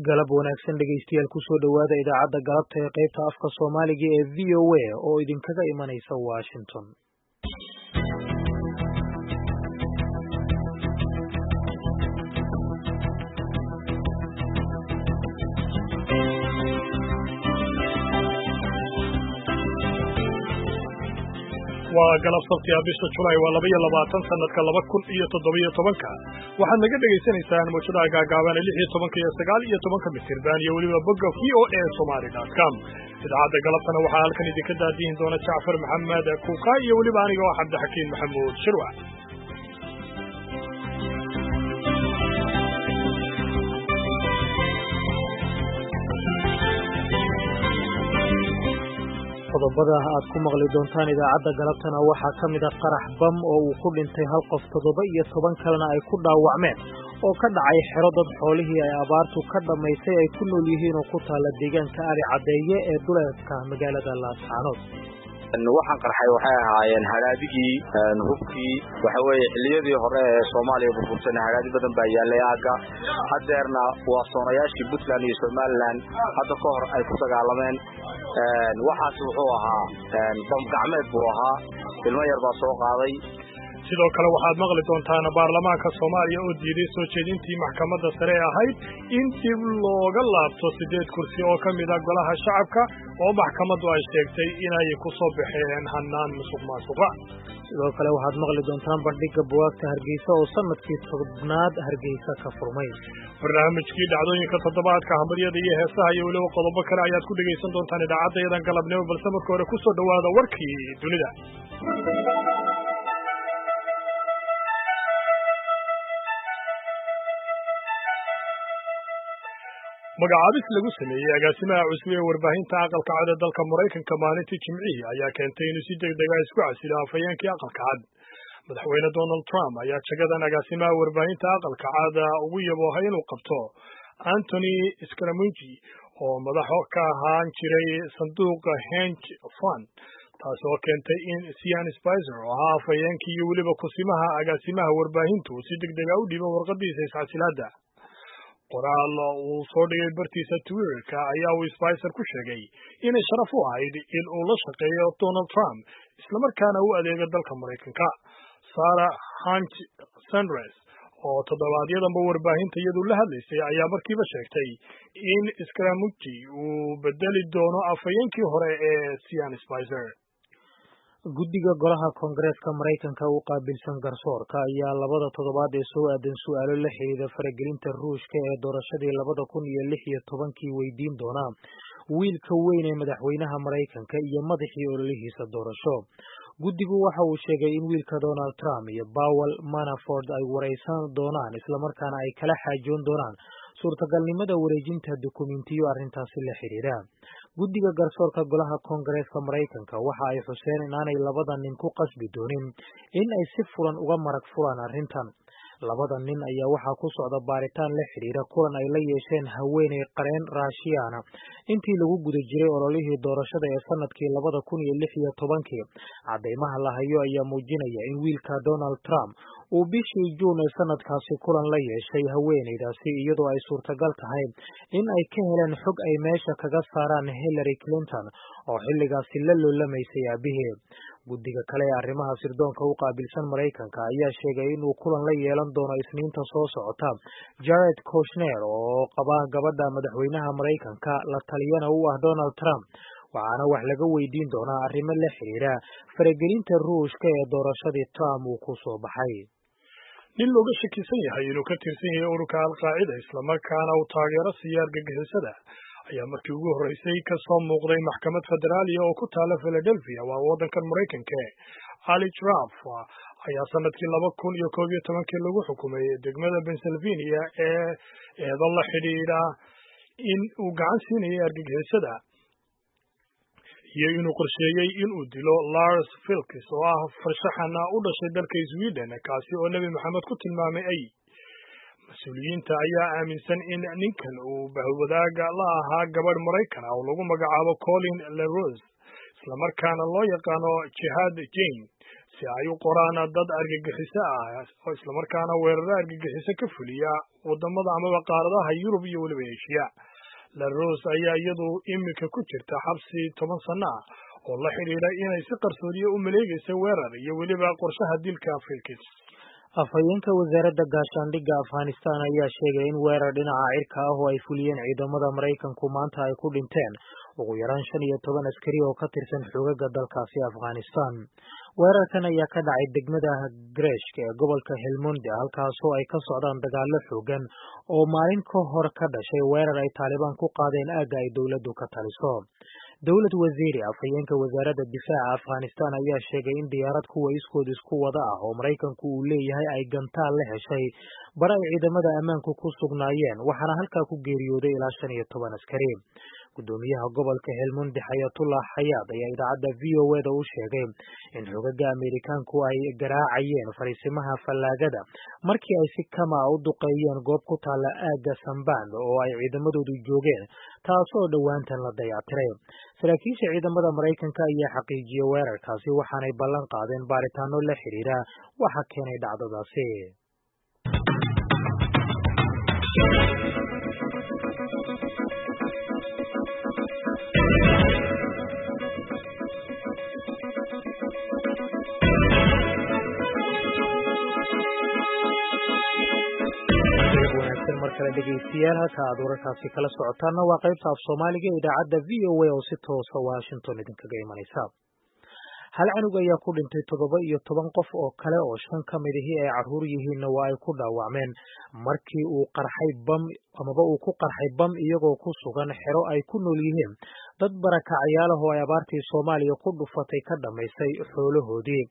galab wanaagsan dhegaystayaal kusoo dhowaada idaacadda galabta ee qaybta afka soomaaliga ee VOA oo idinkaga imanaysa Washington. waa galab sabti bisha July waa 22 sanadka 2017 waxaad naga dhageysanaysaan muujadaha gaagaaban 16 iyo 19 mitir iyo waliba bogga voasomali.com idaacadda galabtana waxaa halkan idinka daadiin doona Jaafar Maxamed Kuuqa iyo waliba aniga oo Cabdixakiin Maxamuud Shirwa. qodobada aad ku maqli doontaan idaacadda galabtana waxaa ka mid ah qarax bam oo uu ku dhintay hal qof 17 kalena ay ku dhaawacmeen oo ka dhacay xero dad xoolihii ay abaartu ka dhamaysay ay ku nool yihiin oo ku taala deegaanka Ari Cadeeye ee duleedka magaalada Laascaanood. waxaan qarxay waxay ahaayeen haraadigi hubkii waxa weeye xilliyadii hore ee Soomaaliya burbursan haraadi badan baa yaalay aaga hadeerna waa soonayaashii Puntland iyo Somaliland hadda ka hor ay ku dagaalameen waxaas wuxuu ahaa bam gacmeed buu ahaa ilmo yar baa soo qaaday. sidoo kale waxaad maqli doontaan baarlamaanka Soomaaliya oo diiday soo jeedintii maxkamadda sare ahayd in dib looga laabto 8 kursi oo kamid ah golaha shacabka oo maxkamaddu ay sheegtay inay ku soo baxeen hanaan musuqmaasuqa. sidoo kale waxaad maqli doontaan bandhigga buugaagta Hargeysa oo sanadkii 7aad Hargeysa ka furmay. barnaamijkii dhacdooyinka toddobaadka hambaryada iyo heesaha iyo waliba qodobo kale ayaad ku dhageysan doontaan idaacadda galabnimo balse marka hore ku soo dhawaada warkii dunida. magacaabis lagu sameeyay agaasimaha cusub ee warbaahinta aqalka cad ee dalka Mareykanka maalintii Jimcihii ayaa keentay inuu si degdeg ah isku casilo afhayeenkii aqalka cad. madaxweyne Donald Trump ayaa jagadan agaasimaha warbaahinta aqalka cad ugu yaboohay inuu qabto Anthony Scaramucci oo madax ka ahaan jiray sanduuqa Henge Fund, taasoo keentay in Sean Spicer oo ahaa afhayeenkii iyo weliba kusimaha agaasimaha warbaahintu si degdeg ah u dhibo warqadiisa iscasilaadda. qoraal uu soo dhigay bartiisa Twitter-ka ayaa uu Spicer ku sheegay inay sharaf u ahayd in uu la shaqeeyo Donald Trump isla markaana u adeego dalka Mareykanka. Sarah Hunt Sanders oo toddobaadyadaba warbaahinta iyadu la hadlaysay ayaa markiiba sheegtay in Scaramucci uu bedeli doono afhayeenkii hore ee Sean Spicer. guddiga golaha Koongareeska Mareykanka u qaabilsan garsoorka ayaa labada toddobaad ee soo aadan su'aalo la xiriira faragelinta Ruushka ee doorashadii 2016 weydiin doona wiilka weyn ee madaxweynaha Mareykanka iyo madaxii ololihiisa doorasho. guddigu waxa uu sheegay in wiilka Donald Trump iyo Paul Manafort ay wareysan doonaan isla markaana ay kala xaajoon doonaan suurtagalnimada wareejinta dukumiintiyo arrintaasi la xiriira. guddiga garsoorka golaha Koongareeska Mareykanka waxa ay xuseen inaanay labada nin ku qasbi doonin in ay si fulan uga marag furaan arrintan. labada nin ayaa waxaa ku socda baaritaan la xiriira kulan ay la yeesheen haweeney qareen Raashiyaana intii lagu guda jiray ololihii doorashada ee sanadkii 2016. cadeymaha la hayo ayaa muujinaya in wiilka Donald Trump uu bishii Juun ee sanadkaasi kulan la yeeshay haweeneydaasi iyadoo ay suurtagal tahay in ay ka heleen xog ay meesha kaga saaraan Hillary Clinton oo xilligaasi la loolamaysay aabaheed. guddiga kale ee arrimaha sirdoonka u qaabilsan Mareykanka ayaa sheegay inuu kulan la yeelan doono Isniinta soo socota Jared Kushner oo qaba gabadha madaxweynaha Mareykanka la taliyana u ah Donald Trump, waxaana wax laga weydiin doonaa arrimo la xiriira faragelinta Ruushka ee doorashadii Trump uu ku soo baxay. nin looga shakisan yahay inuu ka tirsan yahay ururka Al-Qaacida isla markaana uu taageero siyaar gagixisada ayaa markii ugu horeysay ka soo muuqday maxkamad federaaliya oo ku taala Philadelphia waa waddankan Mareykanka. Ali Traff ayaa sanadkii 2011 lagu xukumay degmada Pennsylvania ee eedo la xidhiidha in uu gacan siinayay argagixisada iyo inuu qorsheeyay inuu dilo Lars Vilks oo ah farshaxan u dhashay dalka Sweden kaasi oo Nabi Maxamed ku tilmaamay ay mas-uuliyiinta ayaa aaminsan in ninkan uu bahwadaaga la ahaa gabadh Mareykan oo lagu magacaabo Colin LaRose isla markaana loo yaqaano Jihad Jane si ay u qoraan dad argagixiso ah oo islamarkaana weeraro argagixiso ka fuliya wadamada amaba qaaradaha Yurub iyo weliba Aasiya. LaRose ayaa iyadu iminka ku jirta xabsi 10 sano ah oo la xiriira inay si qarsoodi u maleegayso weerar iyo weliba qorshaha dilka Filkis. Afhayeenka wasaaradda gaashaandhigga Afghanistan ayaa sheegay in weerar dhinaca cirka ah oo ay fuliyeen ciidamada Maraykanku maanta ay ku dhinteen ugu yaraan 15 askari oo ka tirsan xoogagga dalkaasi Afghanistan. Weerarkan ayaa ka dhacay degmada Greshk ee gobolka Helmand halkaasoo ay ka socdaan dagaallo xoogan oo maalin ka hor ka dhashay weerar ay Taliban ku qaadeen aagga ay dowladdu ka taliso. Dawlad wasiiri afhayeenka wasaaradda difaaca Afghanistan ayaa sheegay in diyaarad kuwa iskood isku wada ah oo Maraykanku uu leeyahay ay gantaal la heshay bar ay ciidamada ammaanku ku sugnaayeen waxaana halkaa ku geeriyooday ilaa 15 askari. Gudoomiyaha gobolka Helmand Hayatullah Hayat ayaa idaacadda VOA u sheegay in xoogagga Ameerikaanku ay garaacayeen fariisimaha fallaagada markii ay si kama u duqeeyeen goob ku taala aagga Samband oo ay ciidamadoodu joogeen taasoo dhowaantan la dayactiray. Saraakiisha ciidamada Maraykanka ayaa xaqiijiyay weerarkaasi waxaanay ballan qaadeen baaritaano la xiriira waxa keenay dhacdadaasi. markale dhegeystayaal halka aad wararkaasi kala socotaana waa qaybta af Soomaaliga ee idaacadda VOA oo si toos ah Washington idinkaga imanaysa. Hal canug ayaa ku dhintay 17 qof oo kale oo 5 ka mid ah ay caruur yihiin waa ay ku dhaawacmeen markii uu ku qarxay bam iyagoo ku sugan xero ay ku nool yihiin dad barakacayaal ah oo ay abaartii Soomaaliya ku dhufatay ka dhamaysay xoolahoodii.